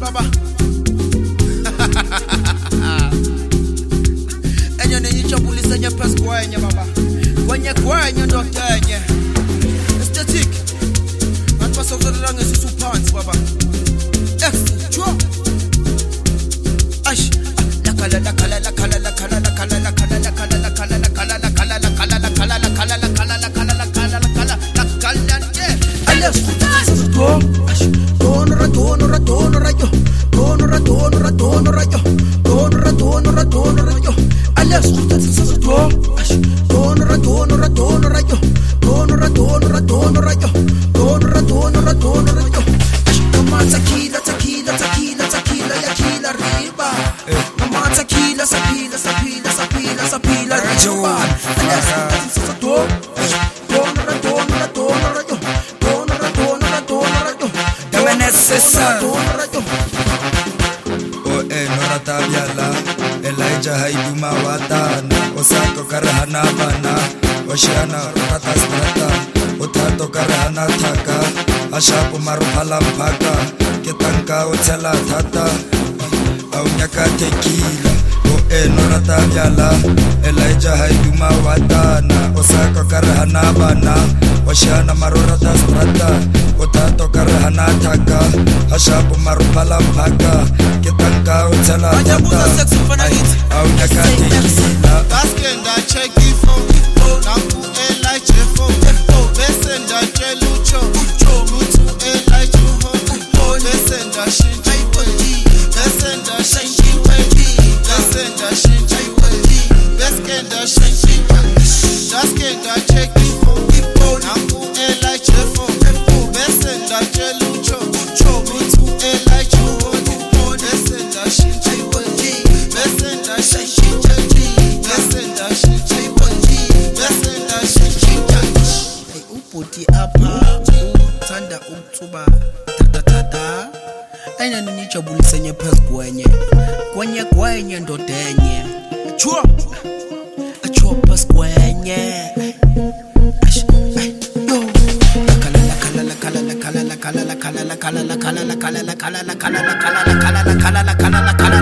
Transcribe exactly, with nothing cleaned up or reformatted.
baba. Enye nichobulisa nye pes kwenye baba. Kwenye kwenye ndo tenye. Estetik. Atpasa uzodelange susu pants baba. Ex, chua. Ash, la kala la kala la kala la kala la kala la kala la kala la kala la kala la kala la kala la kala la kala la kala la kala la kala la kala la kala yeah. Alias go. Ash, tono ra tono ra tono ra yo. Tono ra tono ra tono ra yo. Tono ra tono ra tono ra yo. Alias go. Ash, tono ra tono ra tono ra yo. Tono ra tono ra tono ra yo. Tono ra tono ra tono ra yo. Ash, mama tequila tequila tequila tequila ya kila riba. Mama tequila sapila sapila sapila sapila riba. Alias go. Tono ra tono ra tono ra yo. Tono ra tono ra tono ra yo. Dame necesar. O e norata biala Elijah haiduma watana Osako karahana bana Oshana rata strata Utato karahana taka Ashapu marupala mpaka Ketanka utela tata Au nyaka tequila O e norata biala Elijah haiduma watana Osako karahana bana Oshana marurata strata Utato karahana taka Ashapu marupala mpaka Ketanka utela tata Au nyaka tequila Baskenda cheki fo Naku elai chefo Besenda chelucho Mutu elai chuho Besenda shinji Besenda shinji Besenda shinji Beskenda shinji Baskenda cheki fo Naku elai chefo Besenda chelucho Mutu elai chuho Besenda shinji Besenda shinji Besenda shinji Besenda shinji Hey uputi apa Tanda umtuba Tada tada Aina ninichobulisa nye pes kwenye Kwenye kwenye ndo tenye Chua Achua pes kwenye Ash Ay Yo La kala la kala la kala la kala la kala la kala la kala la kala la kala la kala la kala la kala la kala la kala la kala la kala